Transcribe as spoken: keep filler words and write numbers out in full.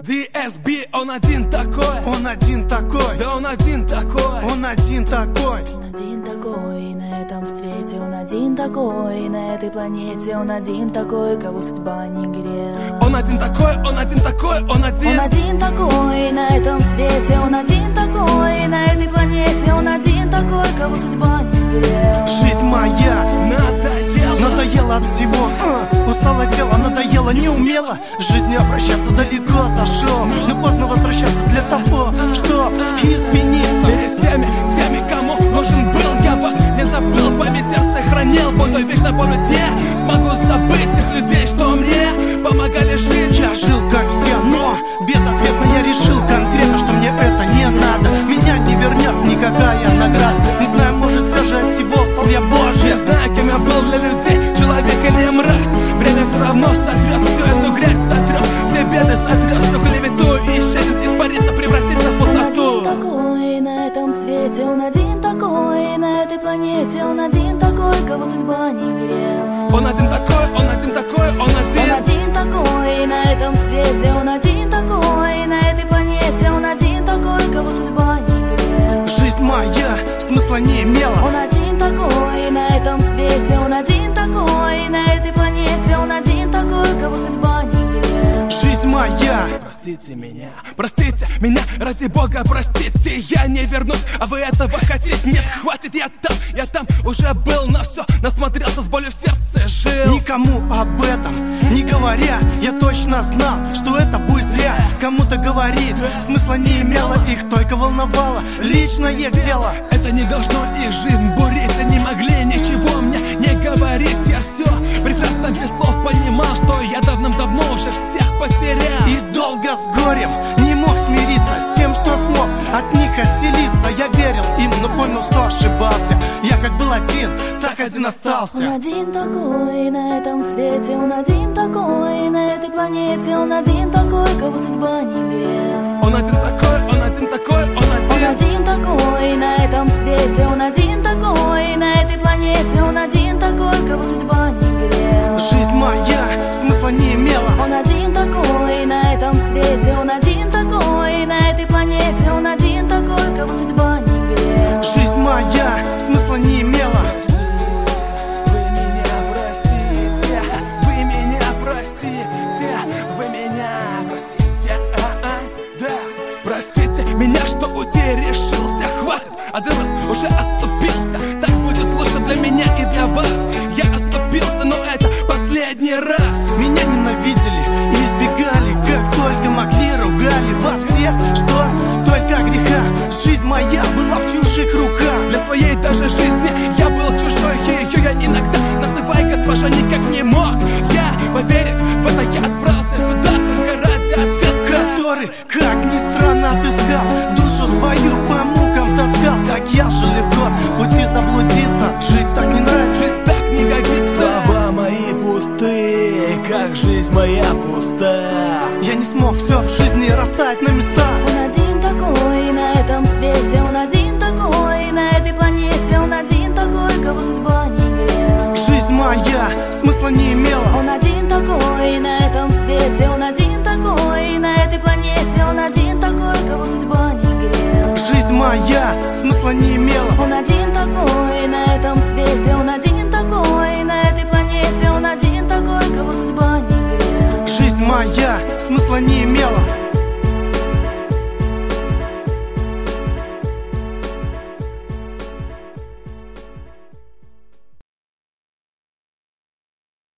ди эс би, он один такой. Он один такой. Да он один такой. Он один такой. Он один такой на этом свете, он один такой на этой планете, он один такой, кого судьба не грела. Он один такой, он один такой, он один. Он один такой на этом свете, он один такой на этой планете, он один такой, кого судьба не грела. Жизнь моя надоела, надоела от всего, uh, устало тело, надоело, не умела жизнь обращаться, далеко зашел, но поздно возвращаться для того, что измениться. Перед всеми, всеми, кому нужен был, я вас не забыл, в моем сердце хранил, буду вечно помнить, не смогу забыть тех людей, что мне помогали жить. Я жил как все, но безответно я решил конкретно, что мне это не надо. Меня не вернет никакая награда. Не знаю, может, все же от всего стал я Божий. Я знаю, кем я был для людей, человек или мразь. Время все равно сотрет всю эту грязь, сотрет все беды, сотрет всю клевету и исчезнет, испарится, превратится в пустоту. Он один такой на этом свете, он один такой на этой планете, он один такой, кого судьба не грела. Он один такой, он один такой, он один. Он один такой на этом свете, он один такой на этой планете, он один такой, кого судьба не грела. Жизнь моя смысла не имела. Он один такой на этом свете, он один такой на этой планете, он один такой, кого судьба не грела. Жизнь моя. Простите меня, простите меня, ради Бога, простите. Я не вернусь, а вы этого хотите? Нет, хватит, я там, я там уже был, на все насмотрелся, с болью в сердце жил. Никому об этом не говоря, я точно знал, что это будет зря. Кому-то говорить смысла не имело, их только волновало личное дело. Это не должно их жизнь бурить, они могли ничего мне не говорить. Я все прекрасно без слов понимал, что я давным-давно уже всех потерял. И долго с горем не мог смириться с тем, что смог от них отселиться. Я верил им, но понял, что ошибался. Я как был один, так один остался. Он один такой на этом свете, он один такой на этой планете, он один такой, кого судьба не грела. Он один такой, он один такой, он один. Он один такой на этом свете, он один такой на этой планете, он один такой, кого судьба не грела. Жизнь моя смысла не имела. Он один такой на этом свете, он один такой на этой планете, он один такой, кого судьба не грела. Жизнь моя смысла не имела. Вы меня простите, вы меня простите, вы меня простите, а-а, да. Простите меня, что уйти решился, хватит, один раз уже оступился. Так будет лучше для меня и для вас. Я оступился, но это последний раз. Меня ненавидели и избегали, как только могли, ругали во всех, что только греха. Жизнь моя была в чужих руках. Для своей даже жизни я был чужой, ее я иногда, называй госпожа, никак не мог. Я поверить в это, я отправился сюда только ради ответа, который, как ни странно, отыскал, душу свою по мукам таскал. Так я же легко пути заблудиться, жить так не нравится, жизнь так не годится. Слова мои пустые, как жизнь моя пустая. Я не смог все в жизни расставить на места. Он один такой на этом свете, он один такой на этой планете, он один такой, кого судьба не грела. Жизнь моя смысла не имела. Он один такой на этом свете, он один такой на этой планете, он один такой, кого судьба не грела. Жизнь моя смысла не имела. Он один такой на этом свете, он один такой на этой планете, он один такой, кого судьба не грела. Жизнь моя смысла не имела.